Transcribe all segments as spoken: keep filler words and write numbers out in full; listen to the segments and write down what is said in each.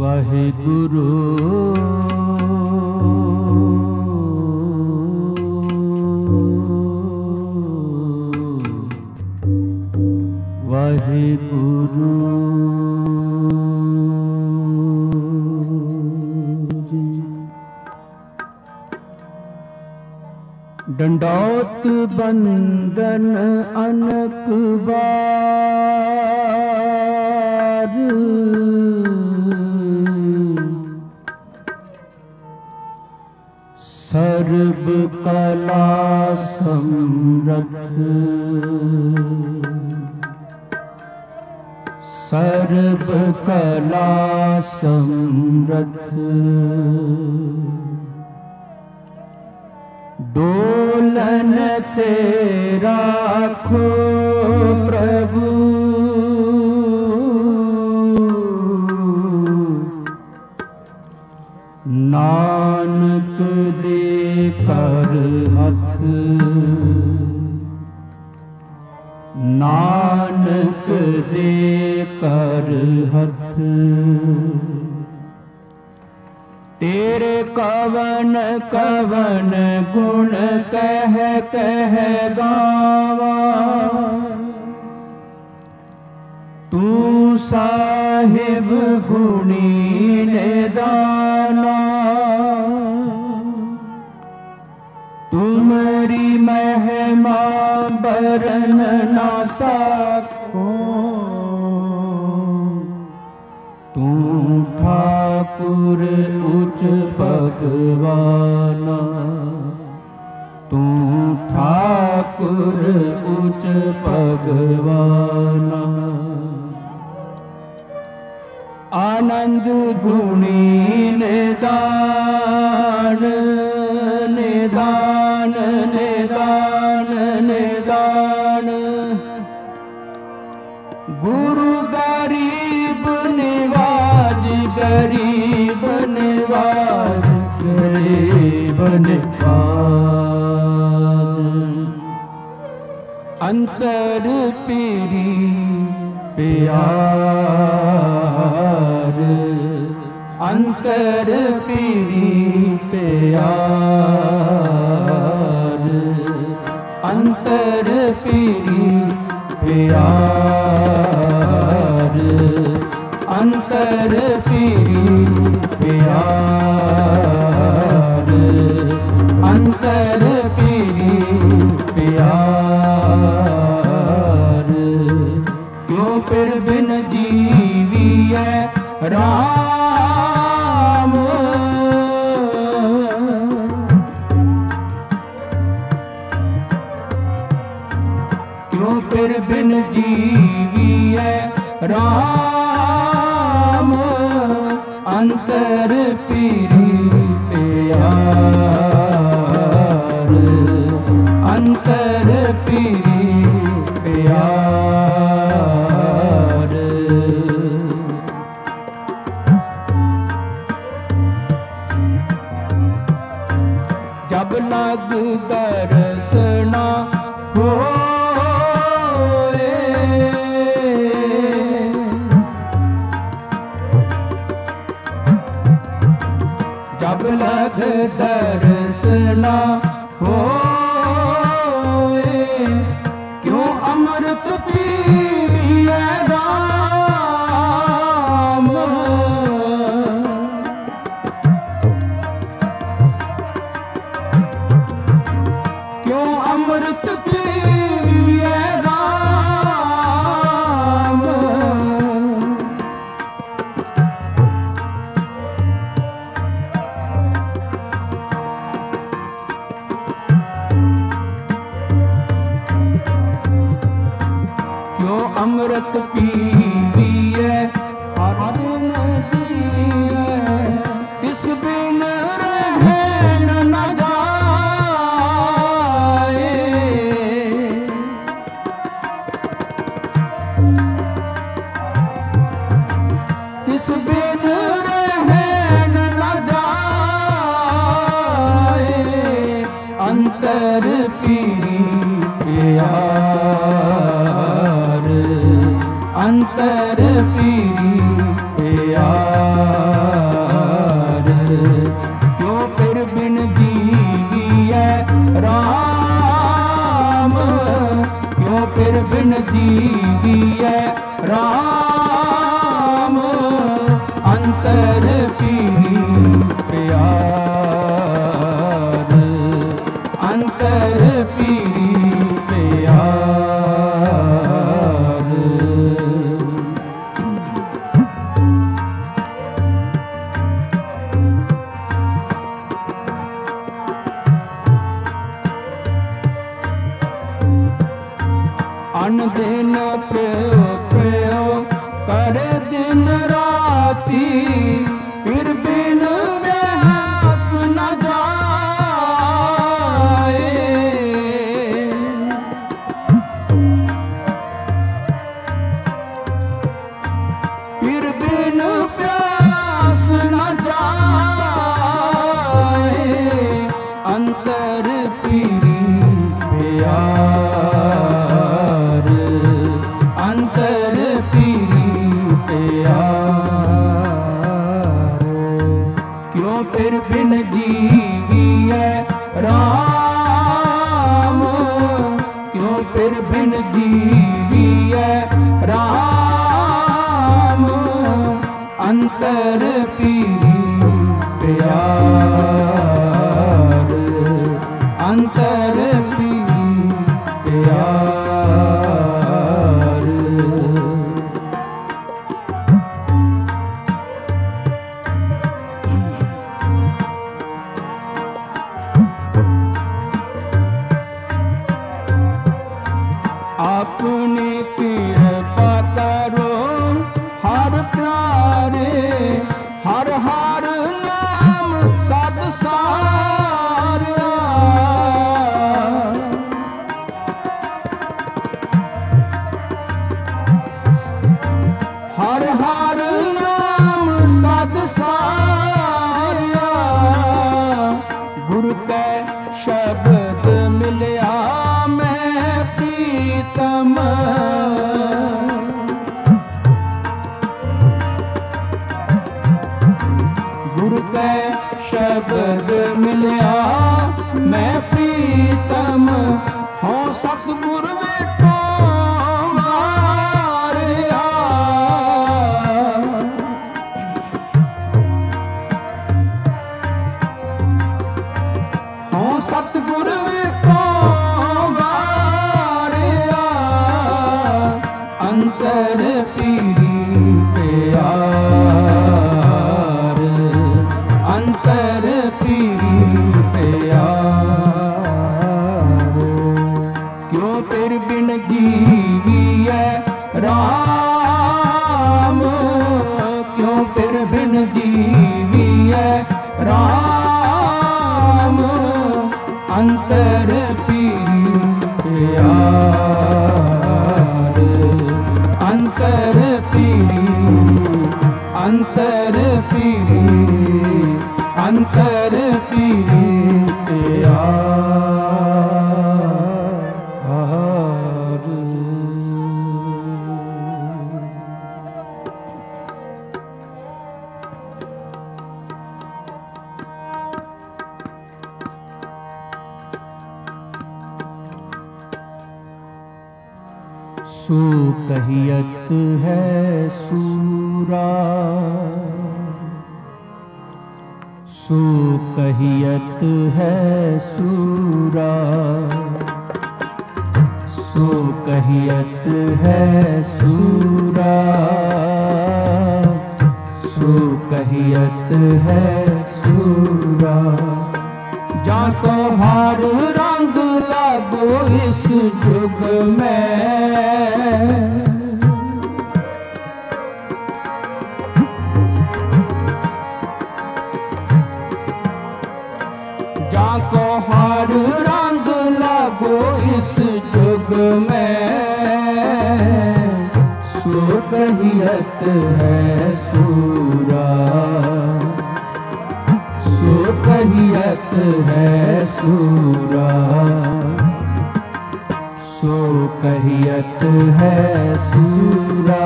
वाहिगुरु वाहिगुरु दंडौत बंदन अनक बार सर्व कला समरथ सर्व कला समरथ डोलन तेरा खो प्रभु नानक दे कर हथ नानक दे कर हथ तेरे कवन कवन गुण कह कह गावा तू साहिब गुणी निदाना तुम्हारी महिमा बरन ना सको तू ठाकुर उच्च भगवाना तू ठाकुर उच्च भगवाना आनंद गुणी निदान निदान निदान निदान गुरु गरीब निवाज गरीब निवाज गरीब निवाज अंतर पीरी प्यार अंतर पीरी प्यार अंतर पीरी प्यार अंतर पीरी प्यार अंतर पीरी प्यार क्यों फिर बिन जीवी है राम क्यों फिर बिन जीवी है राम अंतर पीरी प्यार अंतर पीरी प्यार जब लग दर्शना हो जब लग दर्शना हो क्यों अमृत पिए राम क्यों अमृत पिए राम अमृत पीविए अरुण दिए इस बिन रहन न जाए इस बिन रहन न जाए अंतर पीरी प्यार अंतर पीरी प्यार जीविए राम अंतर पीरी प्यार अंतर पीरी प्यार। अन दिन प्यो प्यो करे दिन राती फिर बिन व्यास न जाए। फिर बिन प्यास न जाए अंतर पीरी प्यार अंतर पीरी प्यार। क्यों फिर बिन जीविए राम क्यों फिर बिन जीविए राम अंतर पीरी प्यार अंतर पीरी प्यार। अपनी कृपा करो हर प्यारे हर हर नाम सद सारा। हर हर नाम सद सारा गुरु के शब्द मिलया मैं प्रीतम। गुरु के शब्द मिलया मैं प्रीतम हो सतगुरु बेटो मारिया। हो सतगुरु बेटो मारिया अंतर पीरी प्यार अंतर पीरी प्यार। क्यों फिर बिन जीविए राम क्यों फिर बिन जीविए राम अंतर पीरी प्यार अंतर पीरी अंतर पीरी अंतर पीरी प्यार। सुकहियत है सूरा सुकहियत है सूरा सुकहियत है सूरा सुकहियत है सूरा। जाको हर रंग लागो इस जुग में जाको हर रंग लागो इस जुग में सुकहियत है सूरा सुकहियत है सूरा सुकहियत है सूरा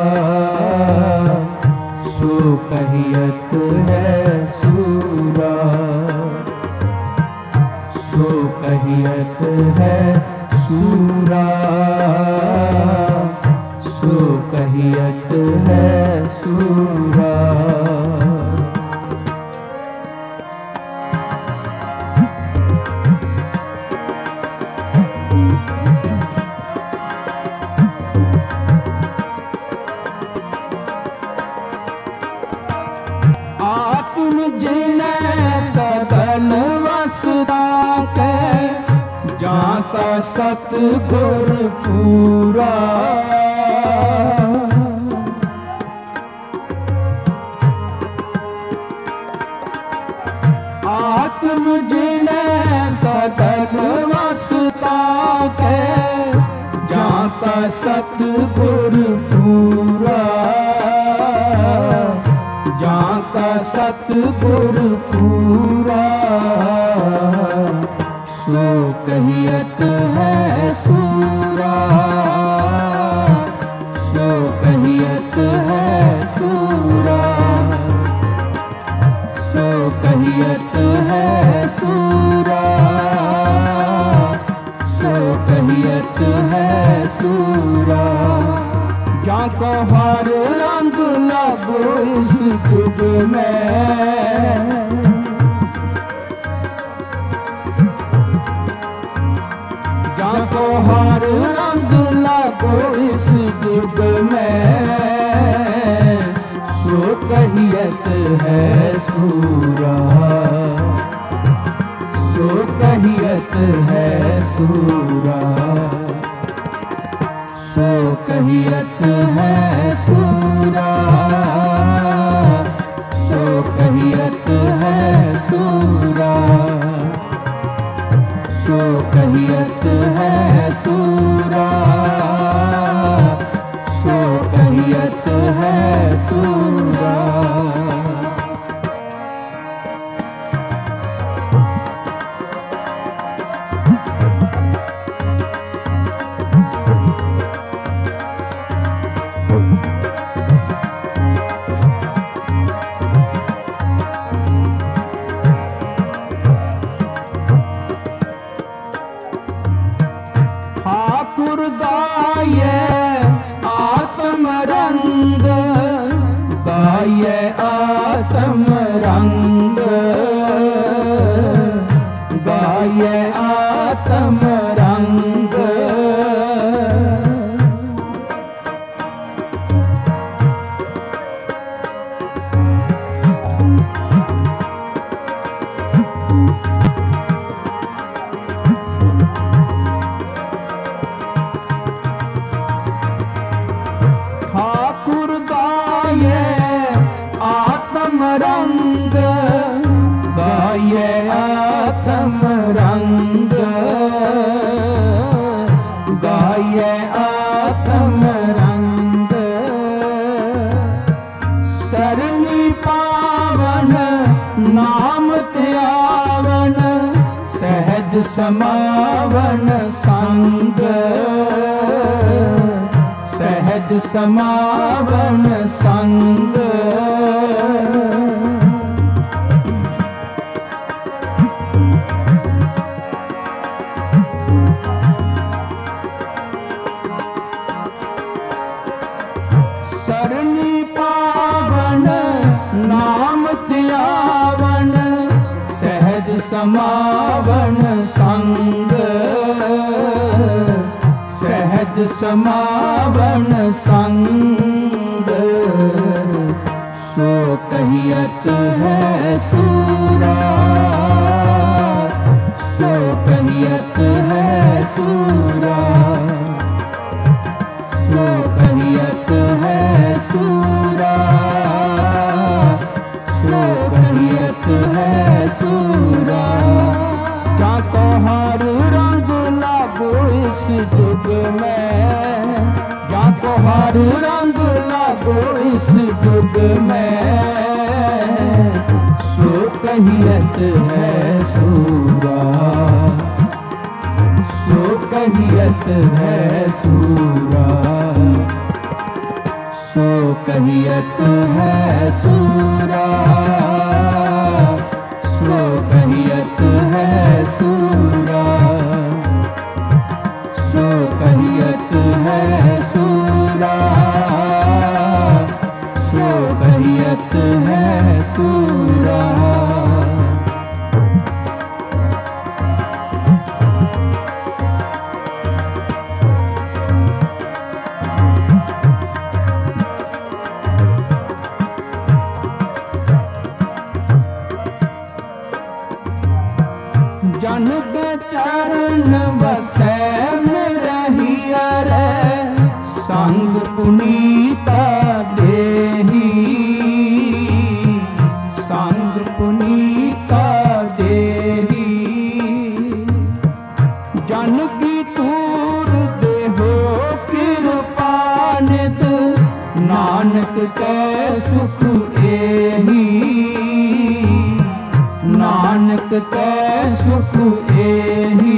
सुकहियत है सूरा सुकहियत है सूरा, सो कहियत है सूरा। आत्म जिने सकल वसता के, जाता सतगुर पूरा। आत्म जिने सकल वसता के, जाता सतगुर पूरा। जाता सतगुर पूरा, सो कहियत है सूरा। सो कहियत है सूरा। सो कहियत है सूरा। सो कहियत है सूरा। जाको हर रंग लगो इस युग में, जाको हर रंग लगो इस युग में, सो कहियत है सूरा। सो कहियत है सूरा। सो कहियत है सूरा। सो कहियत है सूरा। सो कहियत है सूरा। सो कहियत है सूरा। ठाकुर गाये आत्म रंग, गाये आत्म रंग, गाये आत्म रंग। ठाकुर गाये आत्म रंग, गाये आत्म रंग, गाये आत्म रंग। सरनी पावन नाम त्यावन, सहज समावन संग। सहज समावन संग। सरनी पावन नाम त्यावन, सहज समावन संग। सहज समावन संग। सो कहियत है सूरा। सो कहियत है सूरा। सो कहियत है सूरा। सो कहियत है सूरा। जाको हर रंग लागो इस युग में, जाको हर रंग लागो इस युग में, सो कहियत है सूरा। सो कहियत है सूरा। सो कहियत है सूरा। सो कहियत है सूरा। मन बसै रहिया रे संग पुनीता देही संग पुनीता देही जन की तूर देहो कृपा नित नानक कै सुख एही नानक कै सुख एही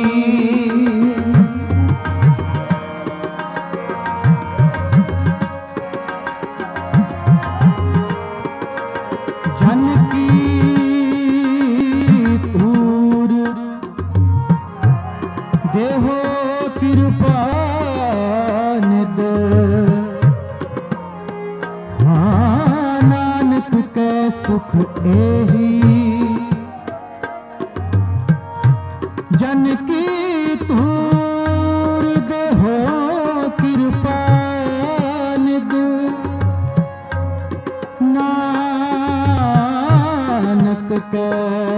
जन की तूर देहो कृपा नित हाँ नानक कै सुख एही जन की तूर देहो कृपा नित नानक कै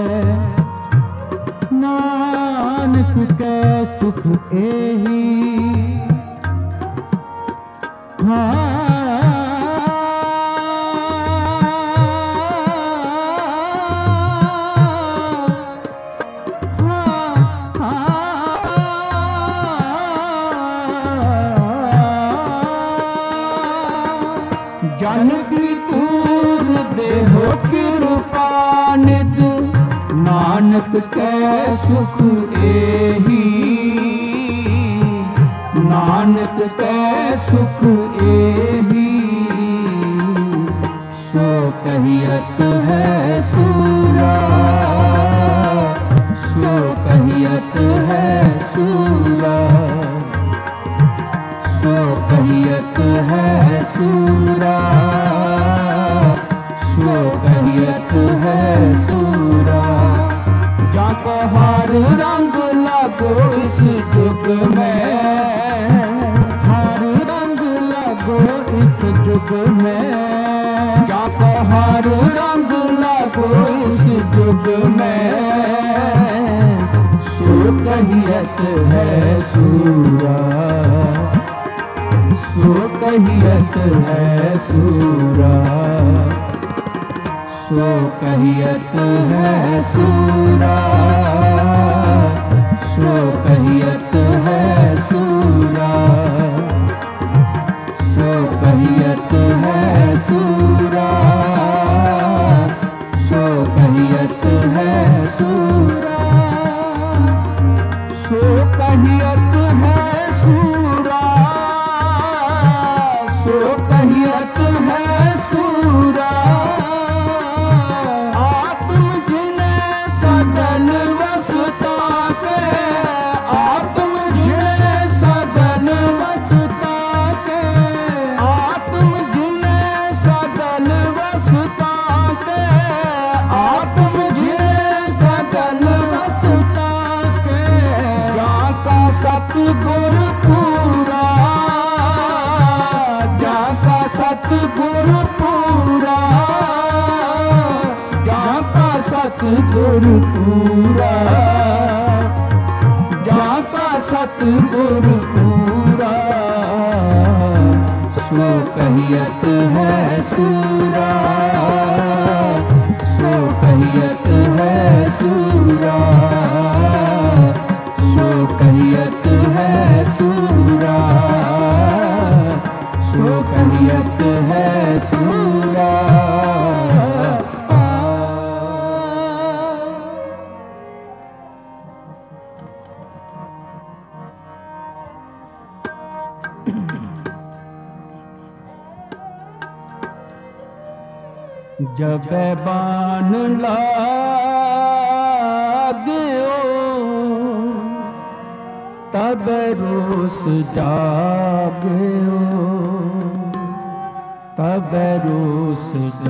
नानक कै सुख एही हाँ जन की तूर देहो कृपा नित नानक कै सुख एही नानक कै सुख एही सो कहियत है सूरा सो कहियत है सूरा सो कहियत है सूरा सो कहियत है सूरा जाको हर रंग लागो इस जुग में हर रंग लागो इस जुग में जाको हर रंग लागो इस जुग में सो कहियत है सूरा सो कहियत है सूरा सो कहियत है सूरा सो कहियत है सूरा सो कहियत है सूरा सो कहियत है सूरा सो कहियत है सूरा सो कहियत है सूरा आत्म जिने सदन वसता के आत्म जिने सदन वसता के आत्म जिने सदन वसता के आत्म जिने सदन वसता के जाका सतगुर पूरा जाका सतगुर पूरा जाका सतगुर पूरा जाका सतगुर पूरा सो कहियत है सूरा सो कहियत है सूरा सो कहियत है सूरा सो कहियत है सूरा जब बान लाग्यो तब रोस जाग्यो तब रोस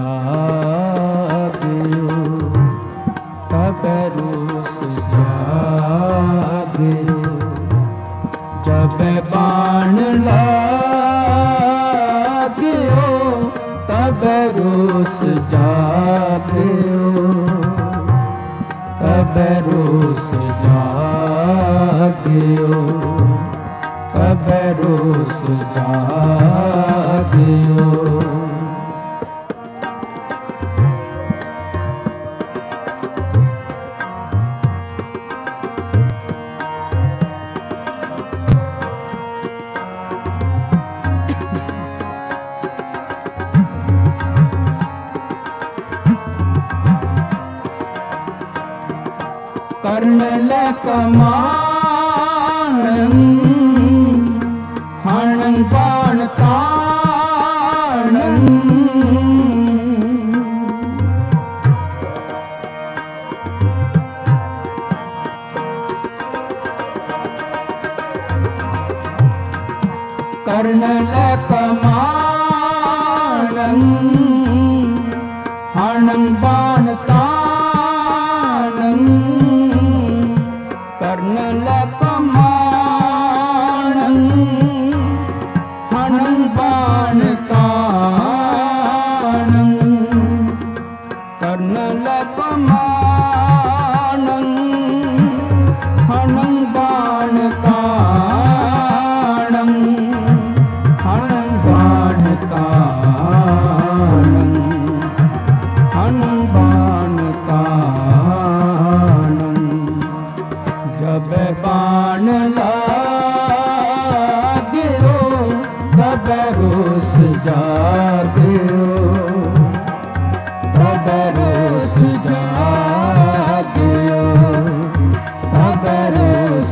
जाग्यो तब रोस जाग्यो जब बाण लाग्यो तब रोस जाग्यो तब रोस जाग्यो रोस जागियो। कर्णल कमाणं हणं बाण ताणं कर्णल कमाणं हणं बाण ताणं कर्णल कमाणं हणं बाण ताणं कर्णल कमाणं हणं बाण ताणं हणं बाण ताणं हणं बाण ताणं जब बाण लाग्यो तब रोस जाग्यो तब रोस जाग्यो तब रोस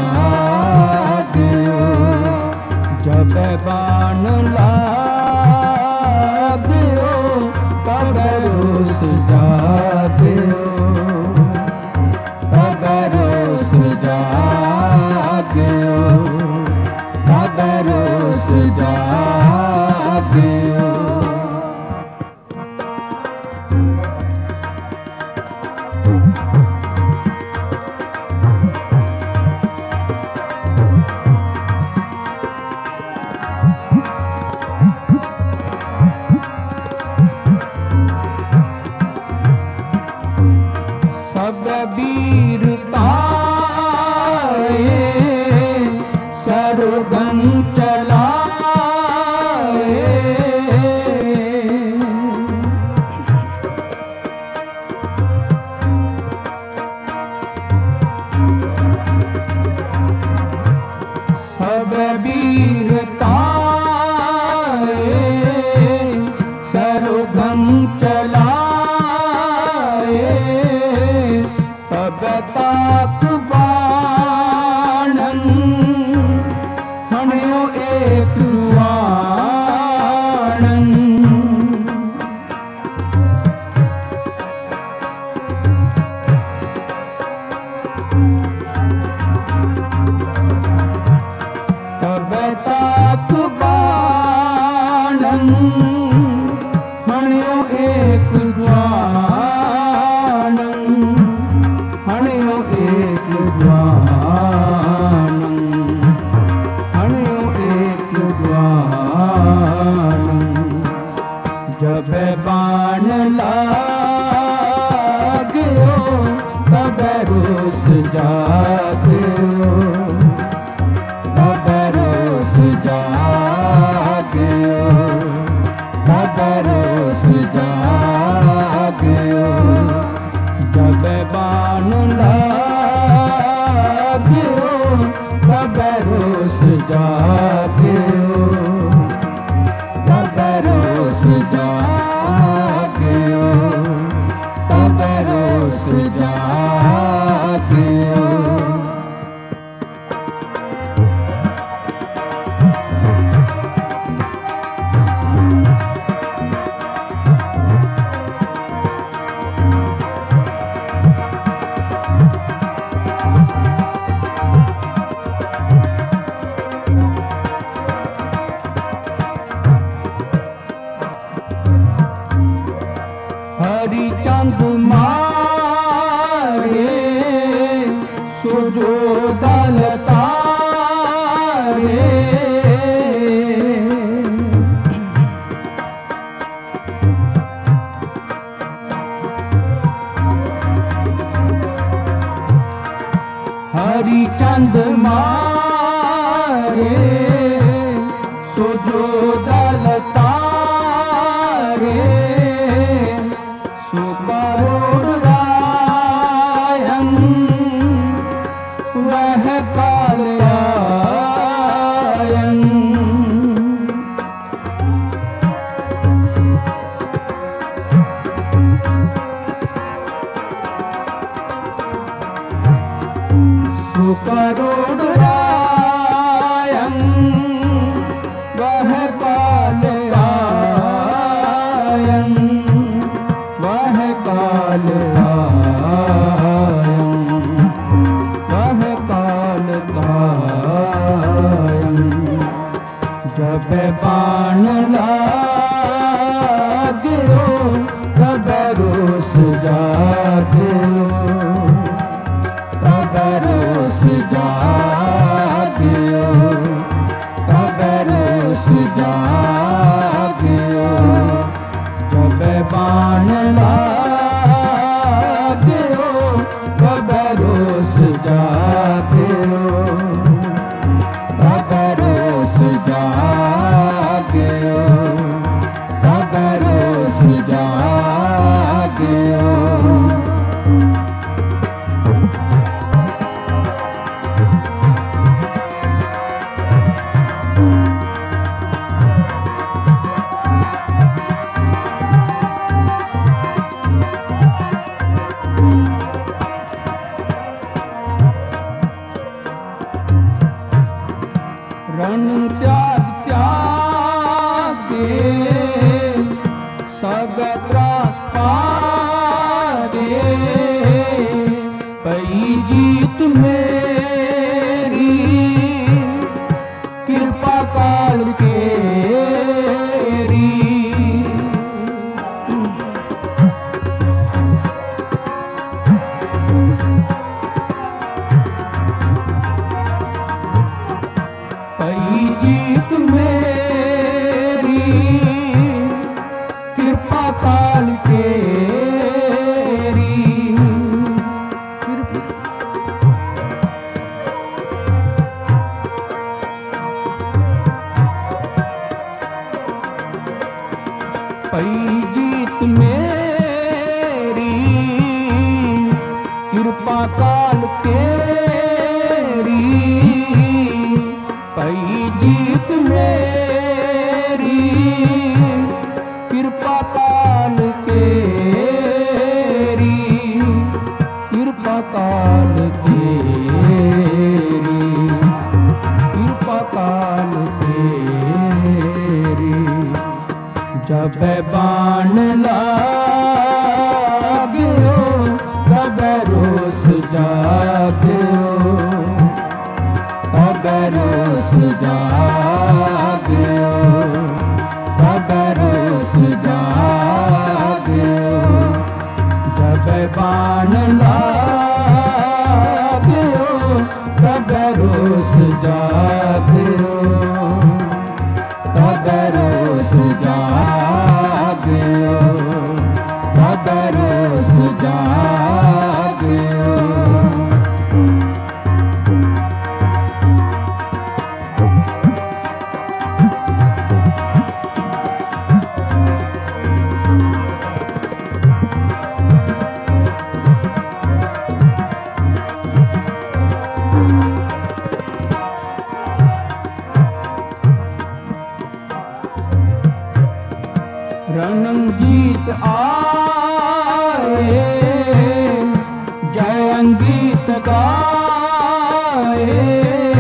जाग्यो जब बाण लाग्यो तब रोस जाग्यो तब रोस जाग्यो तब रोस जाग्यो। सब वीरताए सर्वगं चलाए सब वीरताए सर्वगं चलाए तब ताक बाणं हण्यो एक बाणं तब ताक बाणं हण्यो एक बाणं हण्यो एक बाणं हण्यो एक बाणं जब बाण लाग्यो तब रोस जाग्यो तब रोस जाग्यो तब रोस जाग्यो जब बाण लाग्यो तब रोस जाग्यो तब रोस जाग्यो तब रोस जाग्यो। हरिचंद मारे सुजो दल तारे हरिचंद मारे सुजोदल तारे सुकरुणायन वह कालयायन सुकरुणायन वह कालयायन वह कालयायन वह कालयायन जब बाण लाग्यो तब रोस जाग्यो तब रोस जाग्यो तब रोस जाग्यो जब बाण लाग्यो तब रोस जाग्यो तब रोस जाग्यो तब रोस जाग्यो रण त्याग त्यागे सब त्रास पागे पई जीत मेरी कृपा काल केरी पई जीत मेरी कृपा काल केरी पई जीत मेरी कृपा काल केरी पई जीत मेरी कृपा काल केरी कृपा काल केरी कृपा काल केरी जब बाण लाग्यो तब रोस जाग्यो तब रोस जाग्यो तब रोस जाग्यो जब बाण लाग्यो तब रोस जाग्यो तब रोस जाग्यो तब रोस जाग्यो रणजीत आए जयंगीत गाए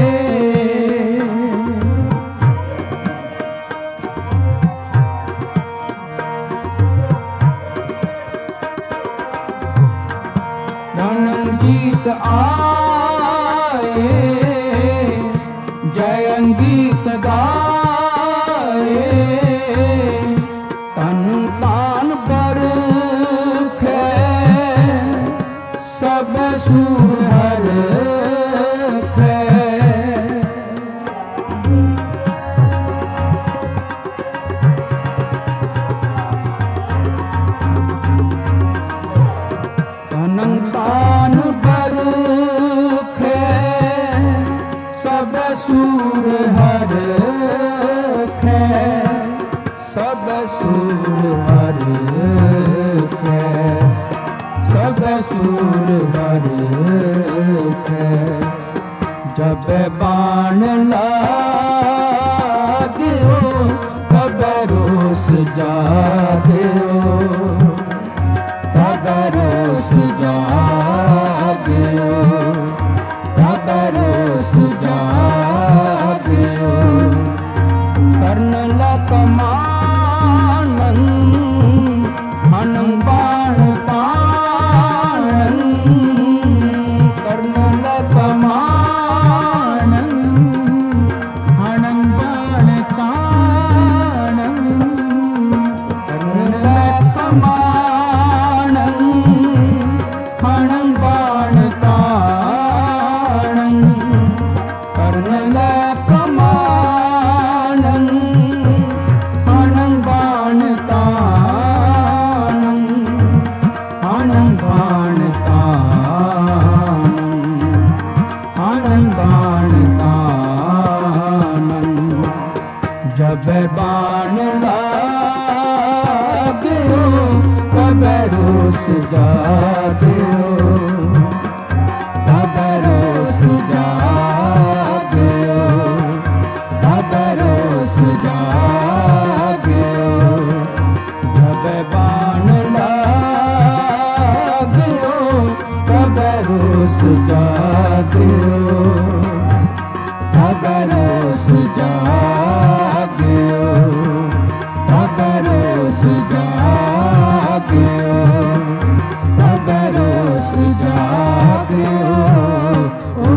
रणजीत आए जयंगीत गाए तन तान बरखे सब सुहर खे तन तान बरखे सूर हर खे सब सूर हर खे सब सूर हर खे जब बाण लागियो तब रोस जागियो तब रोस जागियो तब रोस जागियो कर्ण लकमानन हनं बाण ताणन कर्ण लकमानन हनं बाण ताणन कर्ण लकमानन हनं बाण ताणन कर्ण लकमानन हनं बाण ताणन हनं बाण ताणन हनं बाण ताणन जब बाण लागियो तब रोस जागियो तब रोस जागियो तब रोस जागियो जब बाण लागियो तब रोस जागियो तब रोस जागियो तब रोस जागियो तब रोस जागियो ओ।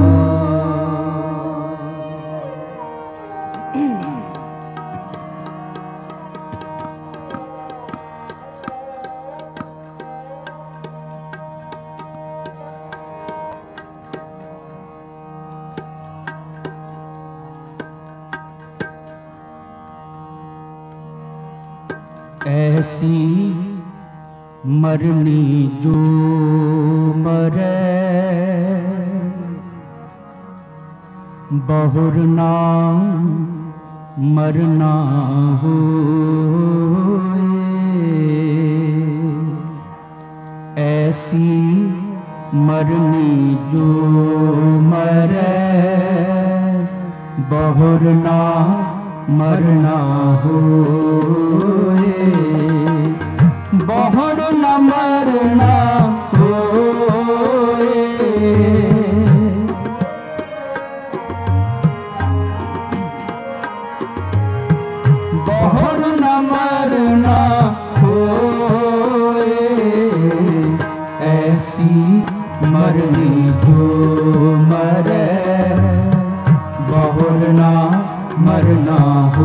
ऐसी मरनी जो मरे बहुर नाम मरना हो ऐसी मरनी जो मरे बहुर नाम मरना हो बहुर न मरना हो बहुर न मरना हो ऐसी मरनी जो मरे बहुर न मरना हो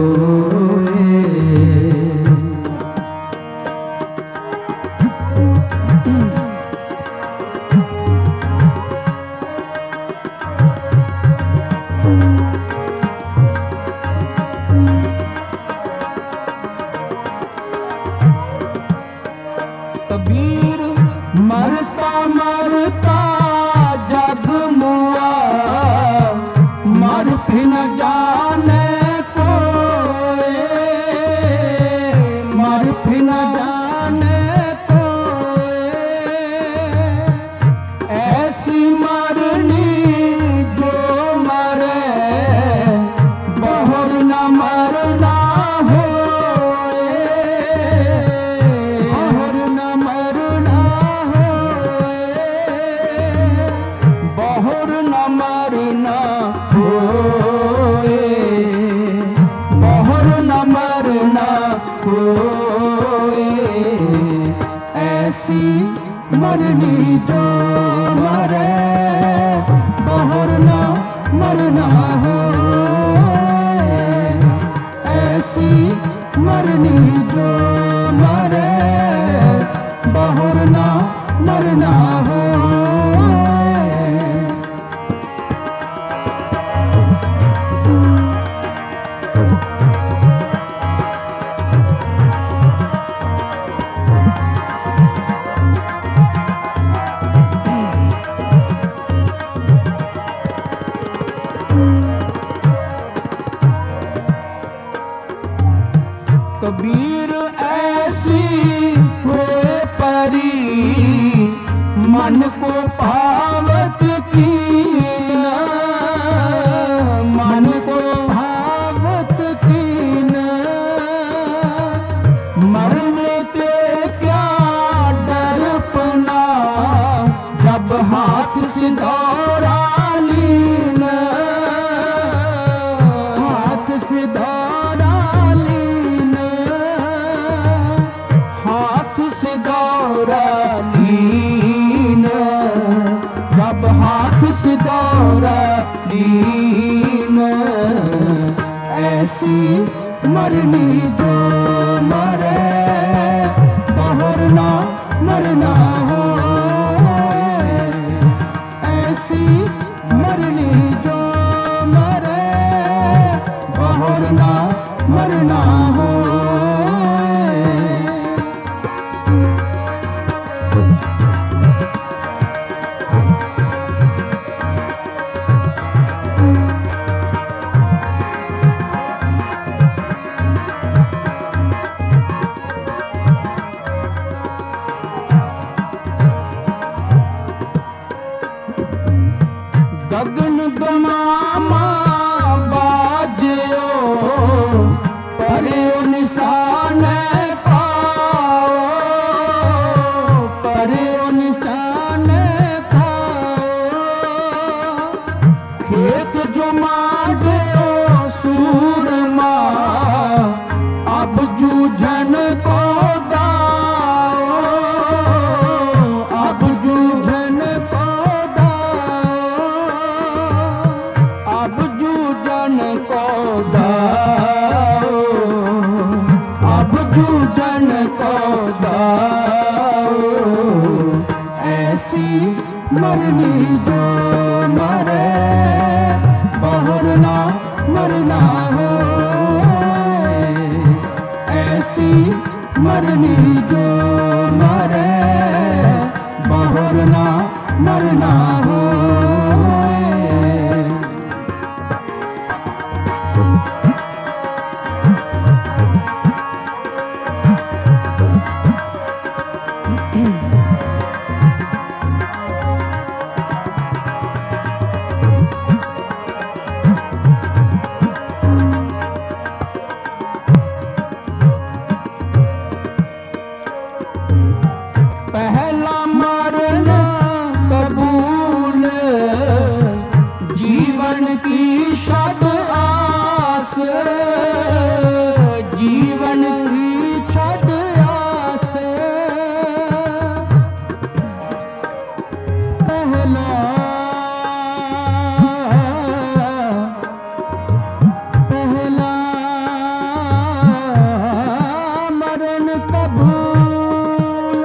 कबीर मरता मरता जग मुआ मर फिर न जाने कोई मर फिर न जाने कोई ऐसी मरनी जो मरे बहुर न मरना हो बहुर न मरना हो बहुर न मरना हो बहुर न मरना हो ऐसी मरनी जो मरे बहुर न मरना हो ऐसी मरनी जो मरे बहुर न मरना हो कबीर ऐसी हो परी मन को पावत कीन, मन को भावत कीन। मरने ते क्या डरपना जब हाथ सिंदूरा लीन, हाथ सिंदूरा लीन, हाथ सिंदूरा लीन, जब हाथ सिंदूरा लीन। ऐसी मरनी जो मरे बहुर ना मरना हो, ऐसी मरनी जो मरे बहुर ना मरना हो। गगन गमामा बाजो परे निशान खाओ, परे निशान खाओ। खेत जो माडो सूरमा अब जूझन को दाओ, अब जूझन को अब जूझन को दाओ, अब जूझन को दाओ। ऐसी मरनी जो मरे बहुर ना मरना हो, ऐसी मरनी जो मरे बहुर ना मरना हो। पहला मरना कबूल जीवन की शब आस, जीवन की छद आस। पहला पहला मरण कबूल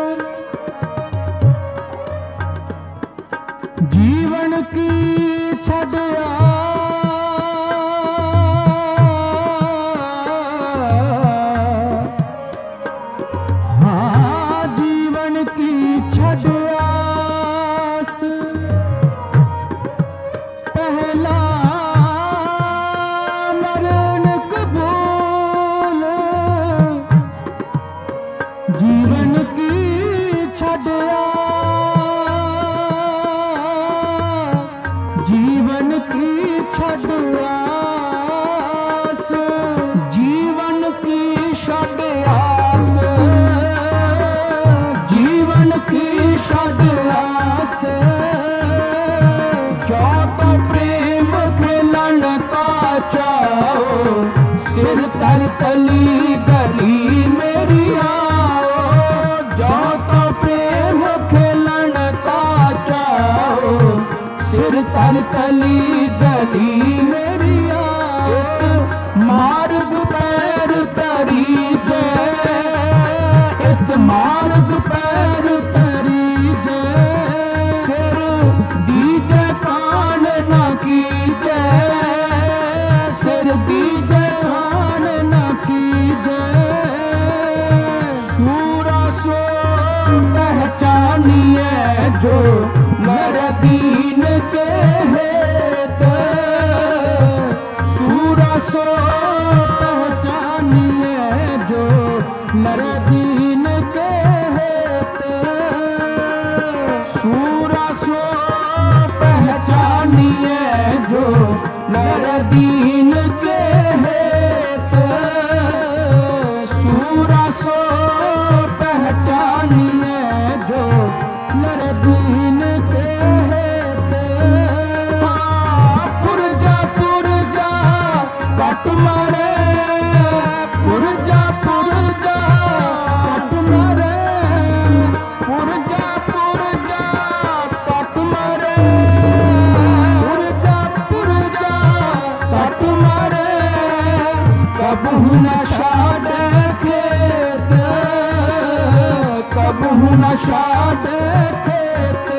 जीवन की छद हाँ जीवन की छद आस। पहला मरण कबूल जीवन की छद जीवन की छद आस, जीवन की छद आस, जीवन की छद आस। जो तो प्रेम खेलन का चाहो सिर तर तली गली मेरी आओ। जो तो प्रेम खेलन का चाहो सिर तर तली गली मेरी आओ। मार्ग पैर तरी जय, इत मार्ग पैर तरी जय। सिर दीजे कान न की जय, सिर दीजे कान न की जय। सूरा सो पहचानिए जो मेरे दीन के हेत, सूरा सो पहचानिए जो नर दीन के हेत सूरा सो पहचानिए जो नर दीन के हेत पुरजा पुरजा कट मारे पुरजा पुरजा कट मारे पुरजा पुरजा कट मारे पुरजा पुरजा कट मारे कबहू न छाड़े खेत कबहू न छाड़े खेत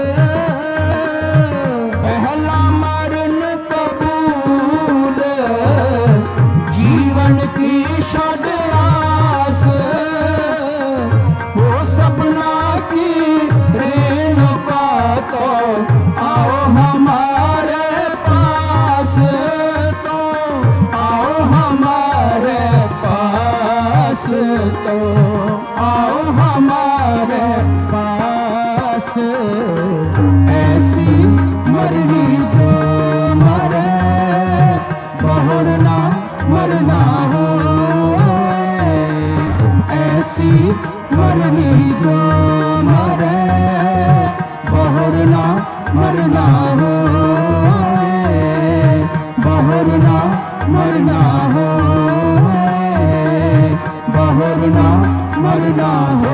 पहला मरण कबूल जीवन की छड़ आस वो सपना की रेणुका तो आओ हमारे पास तो आओ हमारे पास तो आओ हमारे पास ऐसी मरनी जो मरे बहुर ना मरना हो ऐसी मरनी जो मरे बहुर ना मरना हो बहुर ना मरना हो बहुर ना मरना हो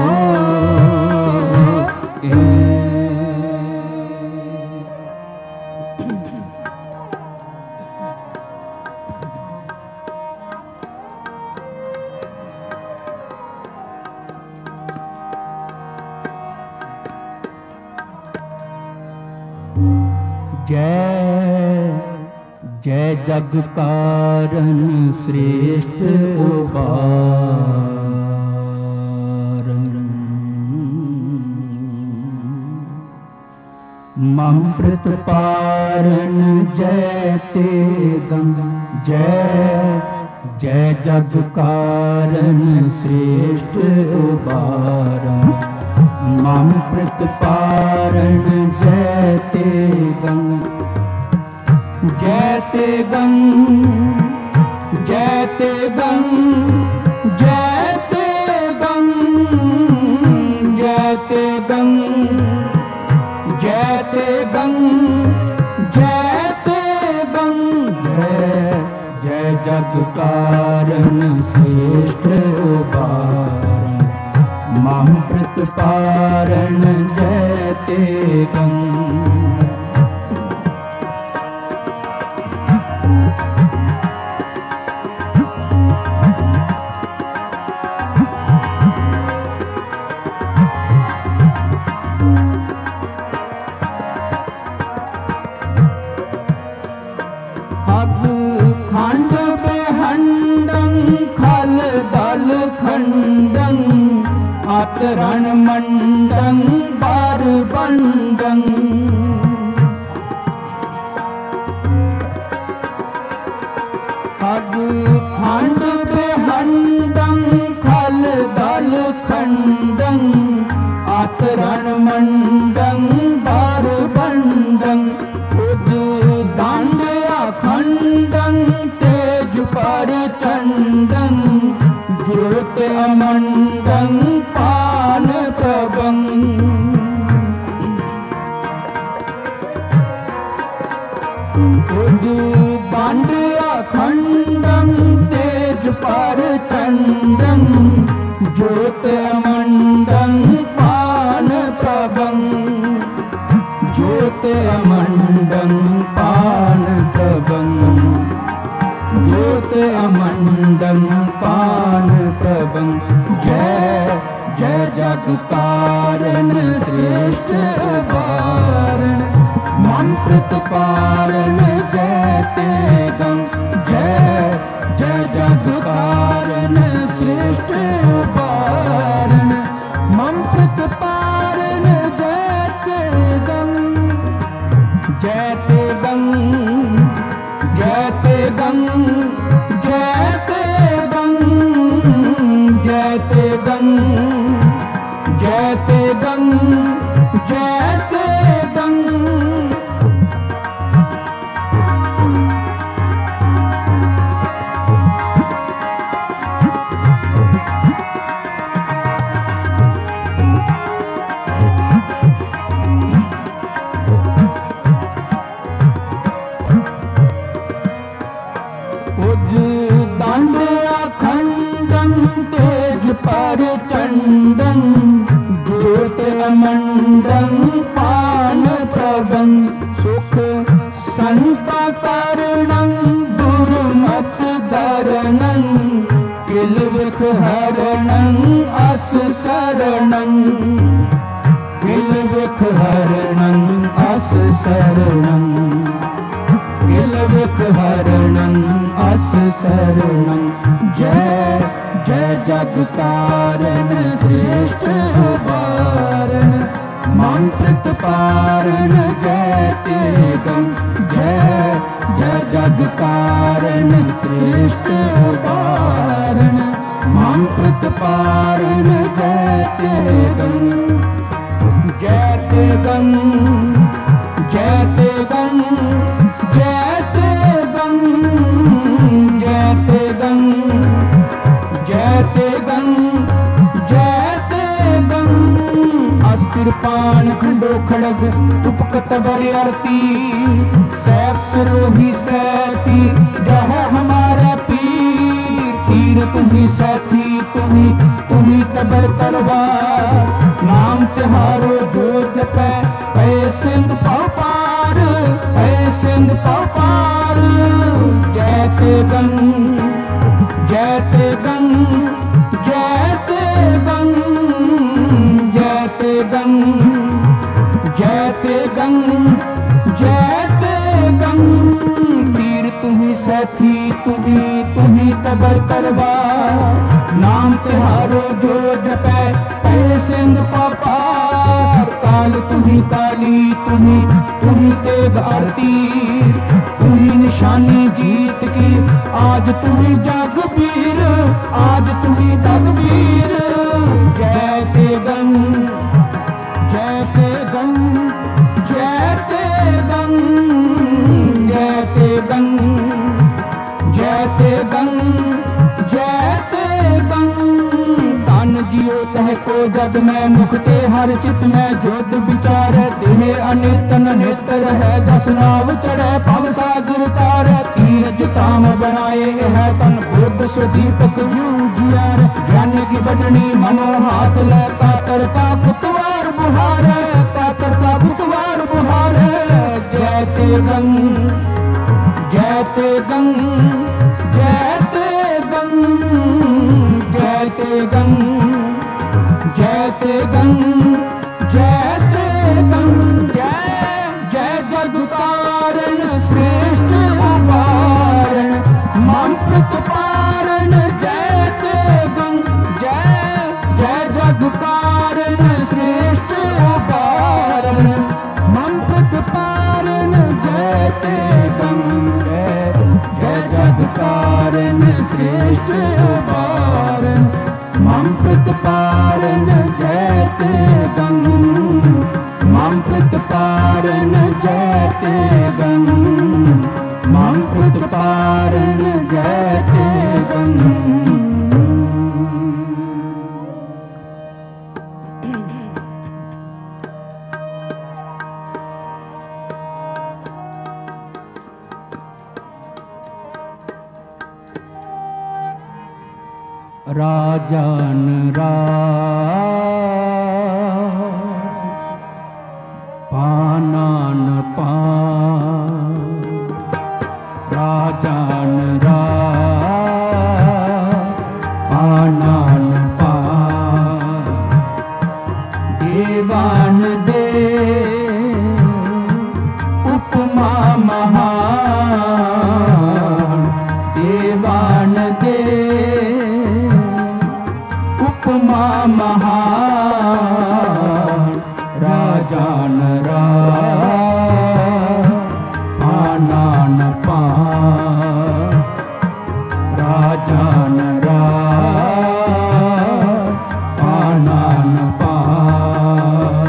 जय जय जग कारण श्रेष्ठ उबारण मम प्रतिपारण जय तेगम जय जय जग कारण श्रेष्ठ उबारण मम प्रतिपारण जय तेगम जय तेगम जय तेगम जय तेगम जय तेगम जय तेगम जय तेगम जय जय जग कारण श्रेष्ठ उबारण मम प्रतिपारण जय तेगम खंड बेहंडं खल दल खंडं अतरण मंडं बार बंडं अग खंड बेहंडं खल दल खंडं अतरण मंडं बार बंडं दांड अखंडं तेज पर चंडं ज्योत अमंडं पान प्रभं दांड अखंडं तेज पर चंडं ज्योत अमंडं पान प्रभं ज्योत अमंडं पान प्रभं ज्योत अमंडं पान प्रभं जय जय जग कारण श्रेष्ठ उबारण मम प्रतिपारण जय तेगम जय जय जग कारण श्रेष्ठ उबारण मम प्रतिपारण जय तेगम जय तेगम जय तेगम जय तेगम जय तेगम जय तेगम जय तेगम पर चंदन ज्योत अमंडन पान प्रबन सुख संता कारणं दुर्मत दरणं किल विख हरणं अस शरणं किल विख हरणं अस शरणं किल विख हरणं अस शरणं। जय जय जग कारण श्रेष्ठ उबारण मम प्रतिपारण जय तेगं। जय जय जग कारण श्रेष्ठ उबारण मम प्रतिपारण जय तेगं। जय तेगं जय तेगं जय तेगं जय तेगं जय तेगं जय तेगं। अस्किरपान खंडो खड़ग तुपकत बरियरती सैफ सिरोही सैथी जह हमारा पीर तीर तुम्ही सैथी तुम्ही तुम्ही तबर तलवार नाम तिहारो जोध पे पै सिंध पाव पार पै सिंध पाव पार। जय तेगं जय तेगं जय तेगं जय तेगं जय तेगं जय तेगं। तीर तुम्ही सैथी तुम्ही तुम्ही तबर तलवार नाम तिहारो जो जपै पै सिंध पार। काल तुम्ही काली तुम्ही तुम्ही तेग आरती तुम्ही निशानी जीत की आज तुम्ही जगबीर आज तुम्ही जगबीर। जय तेगं जय तेगं जय तेगं जय तेगं जय तेगं जय तेगं। धन जियो तह को जग में मुखते हर चित में जोध विचार देह अनितन नेत्र है दस नाव चढ़े पव सागर तार तीरज काम बनाए है तन बुद्ध सुदीपक जू जियार ज्ञान की बटनी मनो हाथ ले कातर का पुतवार बुहार कातर का पुतवार बुहार। जय तेगं जय तेगं जय तेगं जय तेगं जय तेगं जय तेगं। जय जय जग कारण श्रेष्ठ उबारण मम प्रतिपारण जय तेगं। जय जय जग कारण श्रेष्ठ उबारण मम प्रतिपारण जय तेगं। जय जग कारण श्रेष्ठ उबारण मम प्रतिपारण जय तेगं मम प्रतिपारण जय तेगं मम प्रतिपारण जय तेगं। राजन राज पानन पान राजन राज पानन पान देवान दे उपमा महान देवान दे उपमा महान राजन राज पानन पान राजन राज पानन पान।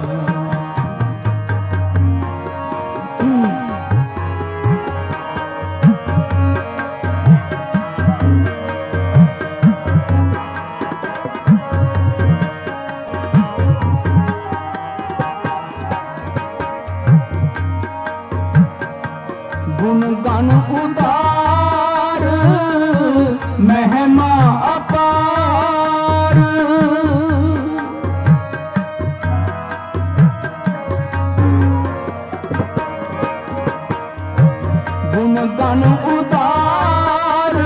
गुणगान उदार महिमा अपार गण उदार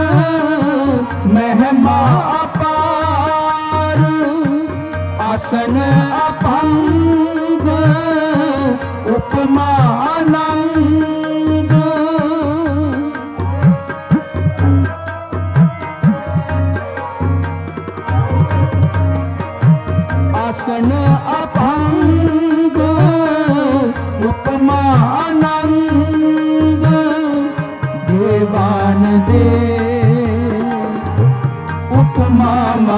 महिमा अपार आसन अपंग उपमा अनंग आसन अपंग उपमा अनंग देवान दे उपमा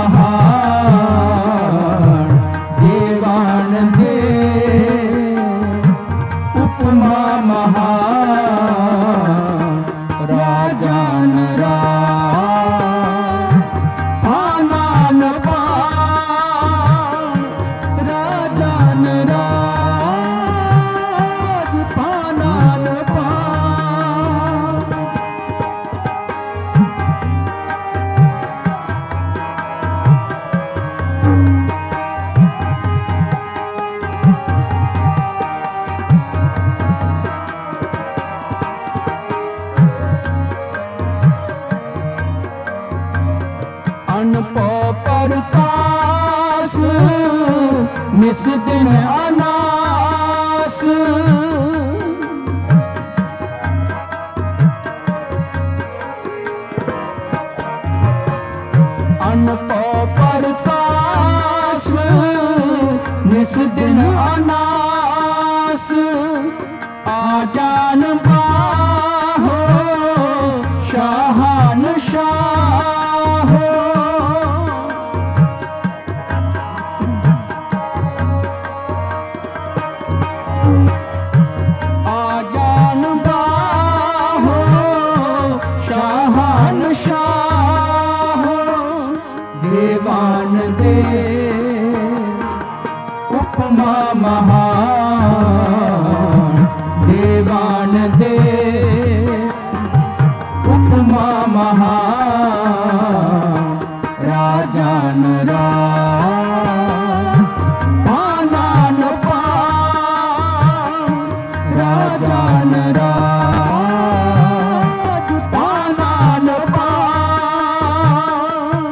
महान देवान दे उपमा महान राजान राज आनन पान राजान राज पानन पान अनपो प्रकाश निस दिन अनास अनपो प्रकाश निस दिन अनास आजान बाहो शाहान शाह आजान बाहो शाहान शाह देवान दे उपमा महान देवान दे उपमा महान राजान राज पानन पान राजान राज पानन पान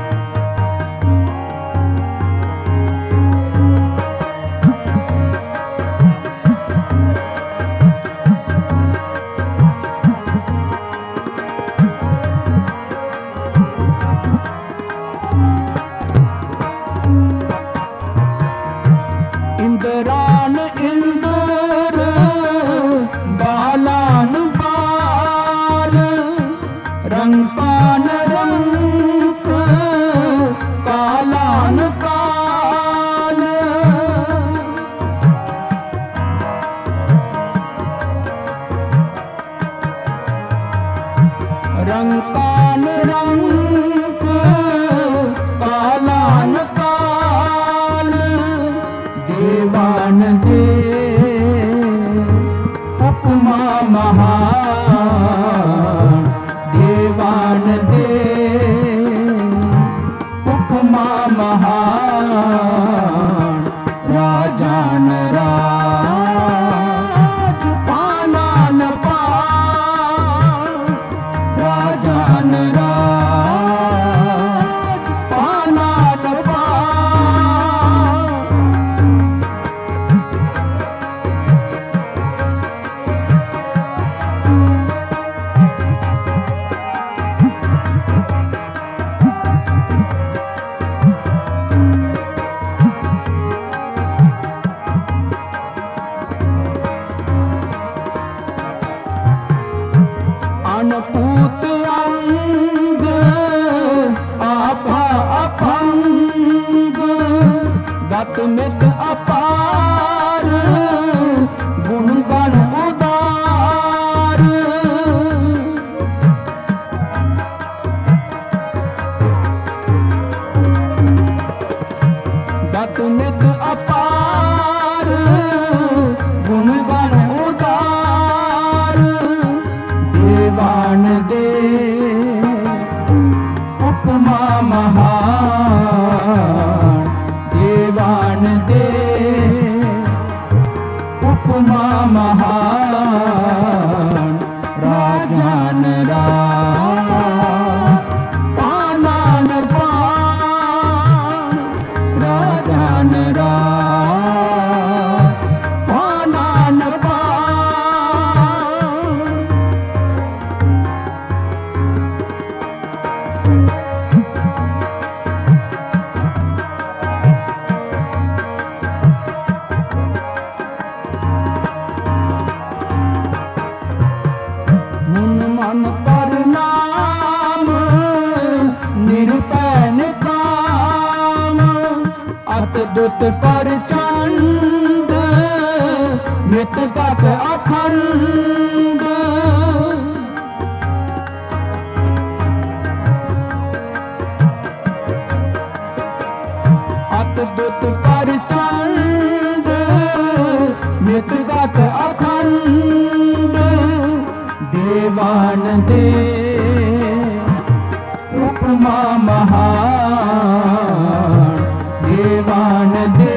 इंद्रान इंद्र बालान बाल रंगपान रंग कालान काल रंगपान रंग कालान काल देवान दे उपमा महान देवान दे उपमा महान राजान राज पानन पान राजान राज पानन पान अनपूत अंग आपा अपंग गत नित अपार गुण गण उदार गत नित अपार गुण गण उदार देवान दे उपमा महान देवान दे उपमा महान राजा राजान रा पानान पान राजान रा पानान पान मुन मन पर नाम निरपैन काम अत दुत पर चंड नित गत अखंड अत दुत पर चंड नित गत अखंड देवान दे उपमा महान देवान दे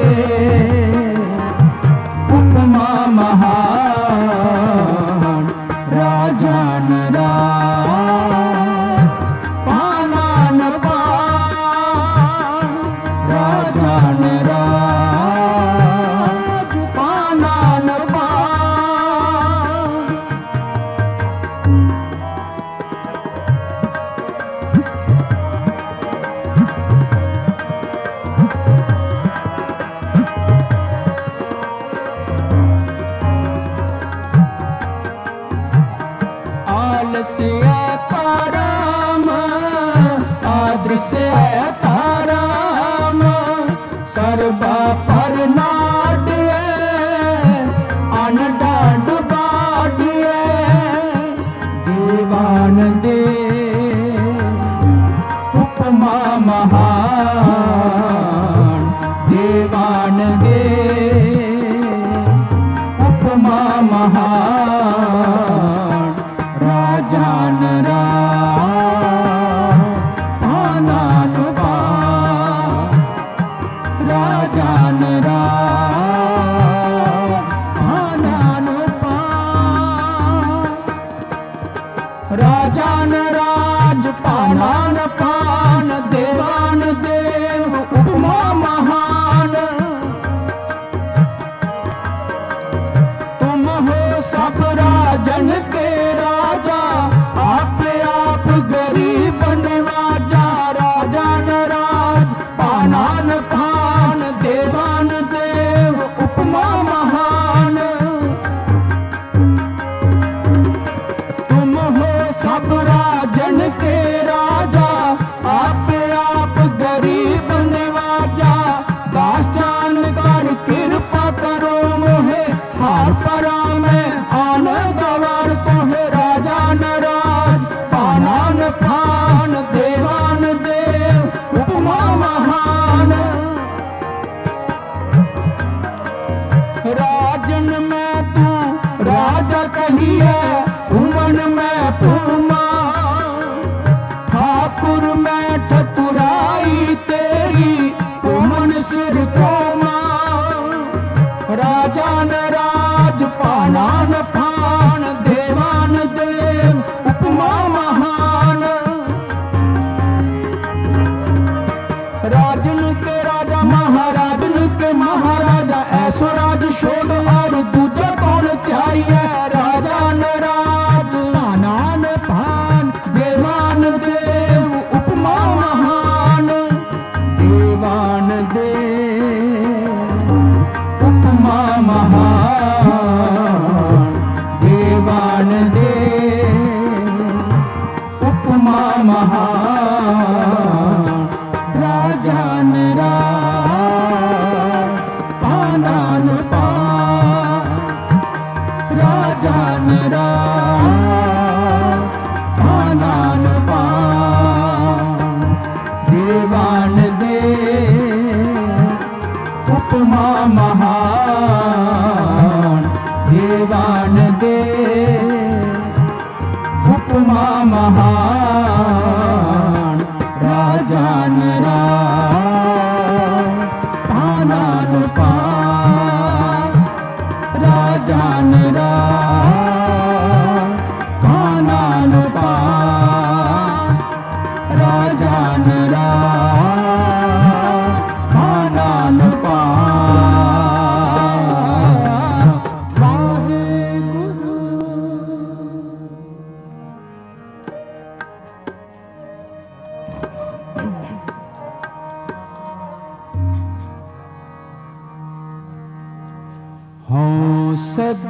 उपमा महान राजान रा पानान पान राजान रा पानान पान आलस्य ताराम आदृश्य ताराम सर्वा पर नाड्य अनडांड बाड्य देवान दे उपमा महान देवान दे उपमा महान राजान रा पानान पान राजान रा पानान पान राजान राज पानान पान देवान देव उपमा महान तुम हो सब राजन के राजा आप आप गरीब नवाजा राजान राज पानान पान देवान देव उपमा महान तुम हो सब राजन के राजा आप आप गरीब नवाजा दास जान कर कृपा करो मोहे हार परा में आन गवार तोहे राजान राज पानान पान देवान देव उपमा महान राजन में तू राजा कहिए भुवन में पूमा ठाकुर में ठकुराई तेरी उमन सिर कोमा राजान राज पानान पान देवान देव उपमा महान राजन के राजा महाराजन के महाराजा ऐसो राज शोध और दूजा कौन त्याई है राजान राज पानान पान देवान देव उपमा महान देवान देव उपमा महान देवान देव उपमा महान राजान रा पानान पान राजान रा पानान पान देवान देव उपमा महान देवान देव उपमा महान राजान रा पानान पान राजान रा पानान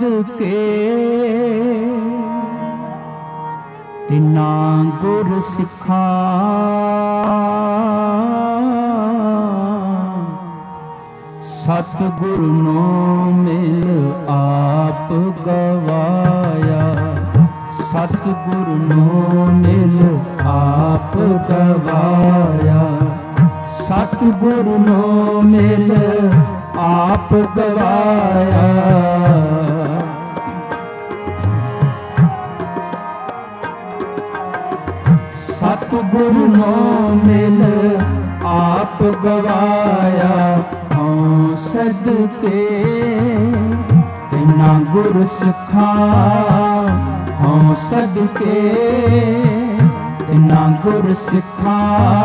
सदके तिना गुर सिखा सतगुरु नो मिल आप गवाया, सतगुरु नो मिल आप गवाया, सतगुरु नो मिल आप गवाया। सतगुरु नो मिल आप गवाया, हों सदके तिना गुर सिखा, हों सदके तिना गुर सिखा,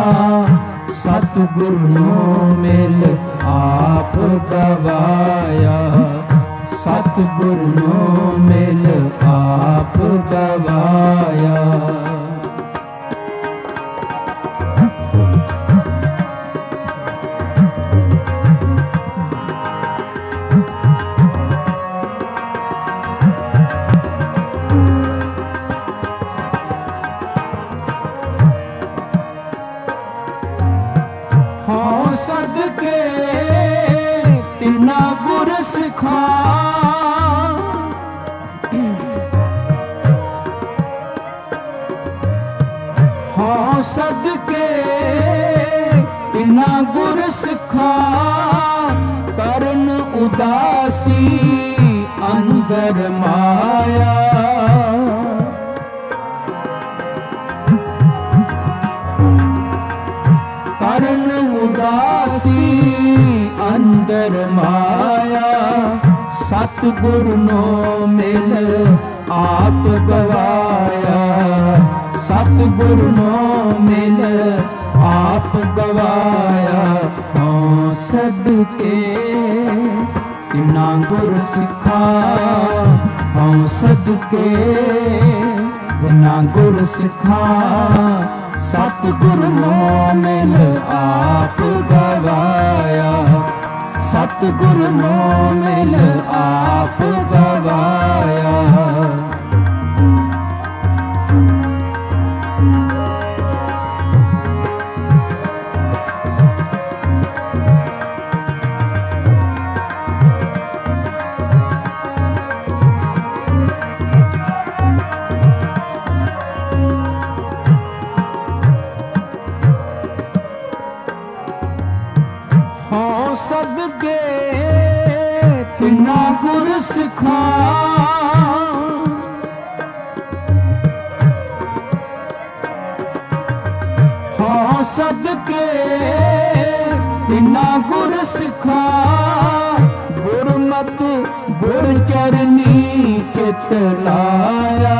सतगुरु नो मिल आप गवाया, सतगुरु नो मिल आप गवाया। हों सदके तिना गुर सिखा, हों सदके तिना गुर सिखा, करन उदासी अंदर माया, करन उदासी अंदर माया, सतगुरु नो मिल आप गवाया, सतगुरु नो मिल आप गवाया। हों सदके तिना गुर सिखा, हों सदके तिना गुर सिखा, सतगुरु नो मिल आप गवाया, सतगुरु नो मिल आप गवाया। हों सदके तिना गुर सिखा, हों सदके तिना गुर सिखा, गुरमत गुर चरनी चित लाया,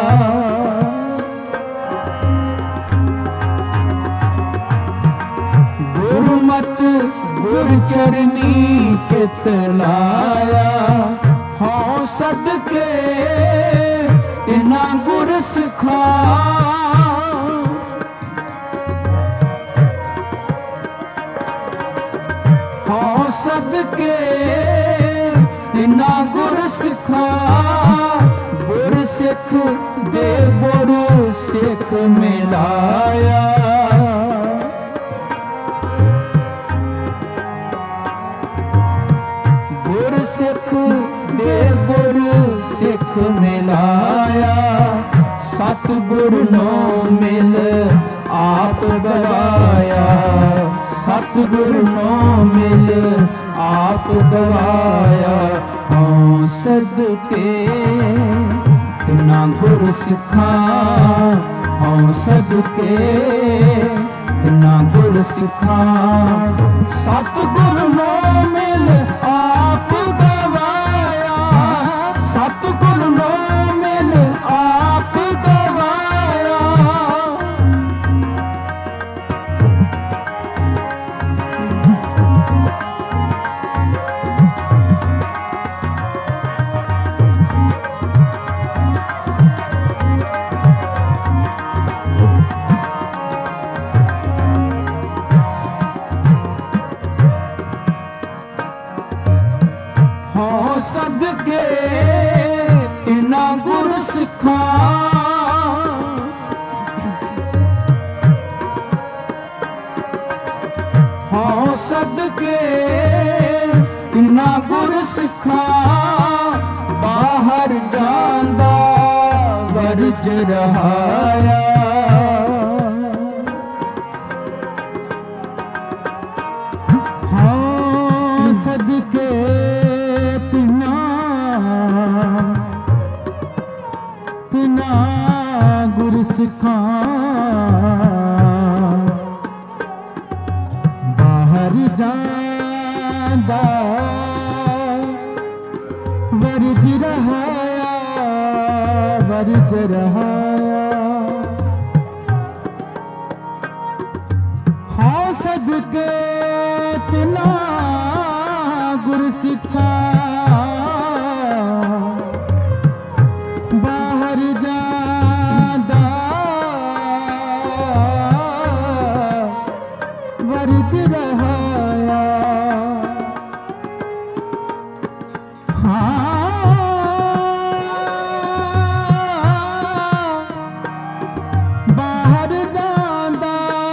गुरमत गुर चरनी चित लाया। हों सदके तिना गुर सिखा, हों सदके तिना गुर सिखा, गुर सिख दे गुरु सिख मिलाया, गुर सिख दे गुरु सिख मिलाया, सतगुरु नो मिल आप गवाया, सतगुरु नो मिल आप गवाया। हों सदके तिना गुर सिखा, हों सदके तिना गुर सिखा, सतगुरु नो मिल आप गवाया, सतगुरु नो मिल आप गवाया। सिखां हाँ सदके तिना गुर सिखां बाहर जांदा वर्ज रहाया हाँ सदके तिना तिना गुर सिखां बाहर जांदा वर्ज रहाया वर्ज रहाया हाँ सदके तिना गुर सिखां बाहर जांदा वर्ज रहाया हाँ बाहर जांदा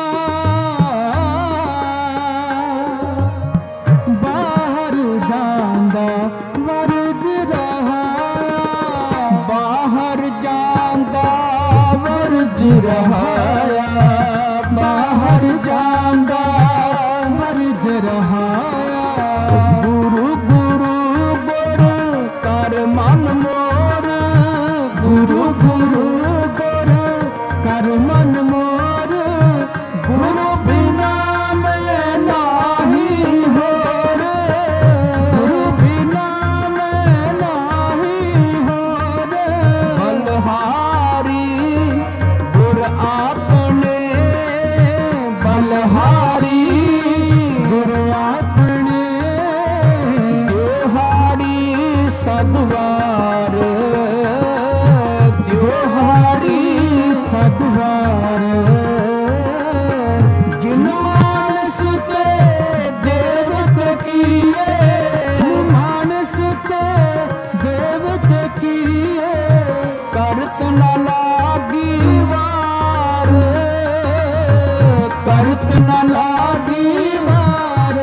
बाहर जांदा वर्ज रहाया बाहर जांदा वर्ज रहाया बाहर जांदा वर्ज रहाया गुरु गुरु गुरु कर मन मोर गुरु गुरु गुरु कर मन मोर गुरु बिना मैं नाही होर गुरु बिना मैं नाही होर बलहारी गुर आपने बलहारी गुर आपने त्योहारी सदवार त्योहारी सदवार जिन मानस के देवत किए मानस के देवत किए करत न लागी वार करत न लागी वार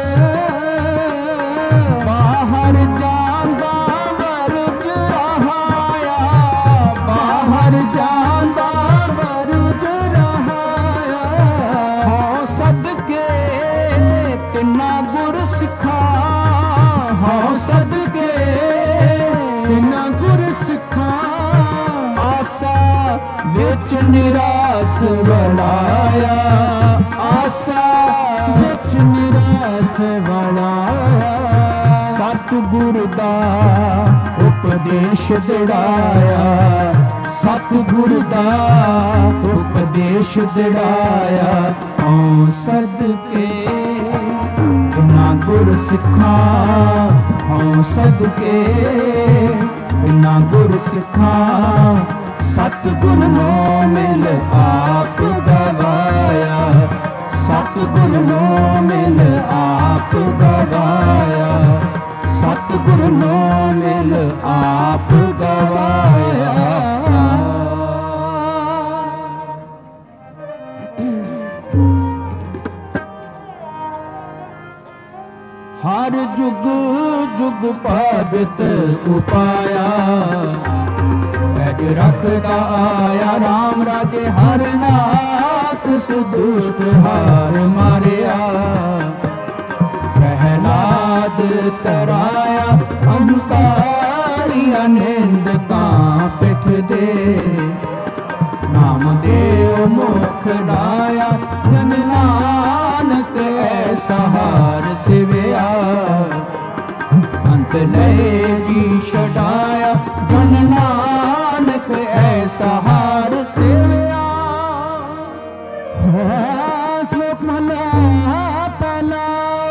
बाहर जांदा वर्ज रहाया बाहर जांदा वर्ज रहाया हाँ सदके तिना गुर सिखां हाँ सदके तिना गुर सिखां आसा विच निराश बनाया आसा विच निराश बनाया सतगुर दा उपदेश दिड़ाया सतगुर दा उपदेश दिड़ाया हाँ सदके तिना गुर सिखां हाँ सदके तिना गुर सिखां सतगुर नो मिल आप गवाया सतगुर नो मिल आप गवाया सतगुर नो मिल आप गवाया हर जुग जुग पावित उपाया पैज रखदा आया राम राजे हर नाथ सुदुष्ट हार मारिया प्रहलाद तराया अंकारिया निंद कां पिठ दे नाम देव मुख डाया जन नानक ऐसा हार सिविया अंत नए जी छड़ाया जन नानक ऐसा हार सिविया श्लोक महला पहला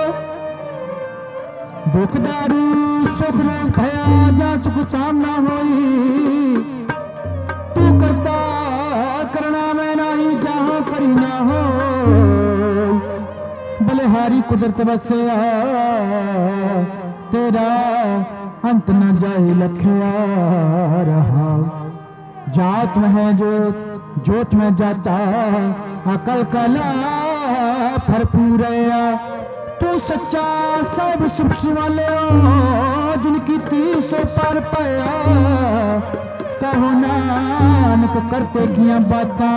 दुख दारू सुख रोग भया जा सुख सामना होई तू करता करना मैं नाही जहाँ करी ना हो बलिहारी कुदरत बसया तेरा अंत न जाए लखया रहा जात में है जोत, जोत में जाता अकल कला भरपूर है। तू सच्चा सब सुख वाले जिनकी तीस पर पाया। कहो नानक करते किया बातां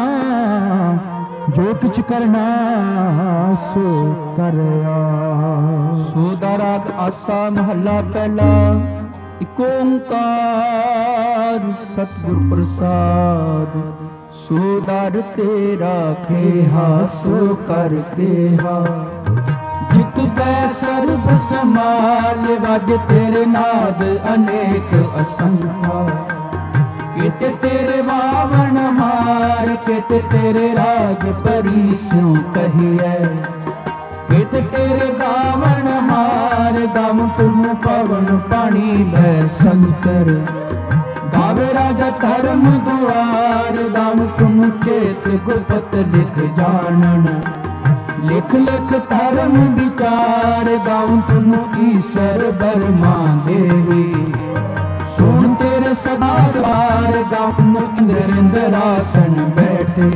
जो कुछ करना सो करया। सोदा राग आसा महला पहला। इक ओंकार सतगुर प्रसाद। सोदर तेरा केहा सो कर केहा। जित कै सर्ब समाल वज तेरे नाद अनेक असंख्या। कित तेरे वावन हार कित तेरे राज परी स्यों कहिए। कित तेरे गावन हार गम तुम पवन पानी लै संकर। गावे राजा धर्म दुआर गम तुम चेत गुपत लिख जानन। लिख लिख धर्म विचार गाऊं तुम ईश्वर बर्मा देवी। सुन तेरे सदा सवार गाऊं इंद्र इंद्रासन बैठे।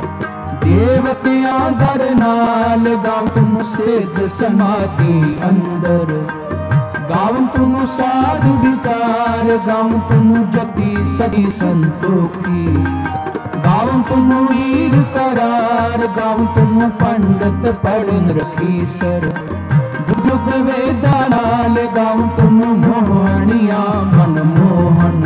देवतियां दर नाल गाऊं तुम सिद्ध समाधि अंदर। गाऊं तुम साधु विचार गाऊं तुम जति सदी संतोखी। गाऊं तुम वीर करार गाऊं तुम पंडित पढ़न रखी सर। जुग वेदा नाल गाऊं तुम मोहनिया मन मोहन।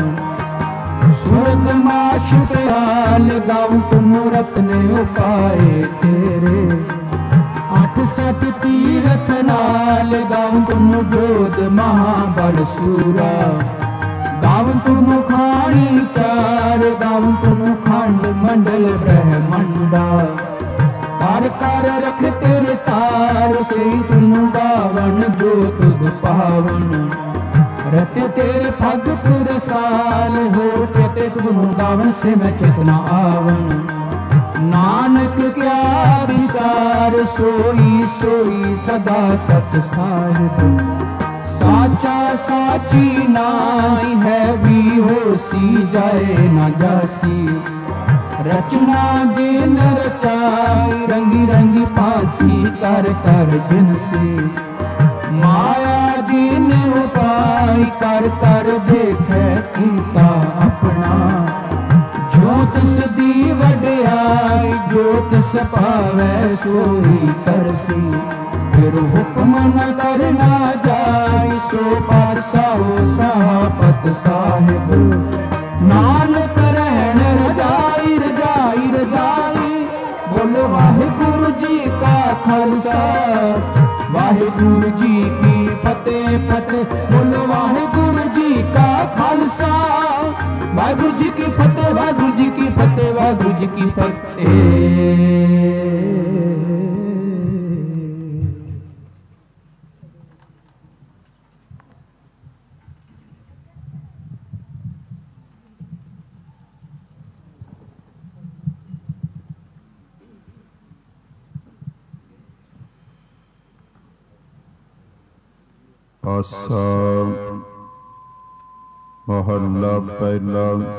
सुरग माशुक हाल गाऊं तुम रत्न उपाय तेरे। अठ सत तीरथ नाल गाऊं तुम जोध महाबल सूरा। गाऊं तुम खानी चार गाऊं तुम खंड मंडल ब्रह्मंडा। कर कर रख तेरे तार से तुम गावन जो तुद पावन। रते तेरे भगत रसाल हो कहते तुम गावन से मैं कितना आवन। नानक क्या विचार सोई सोई सदा सत साहिब। साचा साची नाई है भी होसी जाए न जासी। रचना जिन रचाई रंगी रंगी पाती कर कर जिनसी। माया जिन उपाय कर कर देखे कीता अपना। जोत सदी वड्याई जोत सपावै सोई करसी। फिर हुक्म न करना जाय सो पातशाहो सापत साहिब। नानक रहन रजाई रजाई रजाई। बोलो वाहिगुरु जी का खालसा वाहिगुरु जी की फतेह फतेह। बोलो वाहिगुरु जी का खालसा वाहिगुरु जी की फतेह वाहिगुरु जी की फतेह वाहिगुरु जी की फतेह। आसा महला पहला।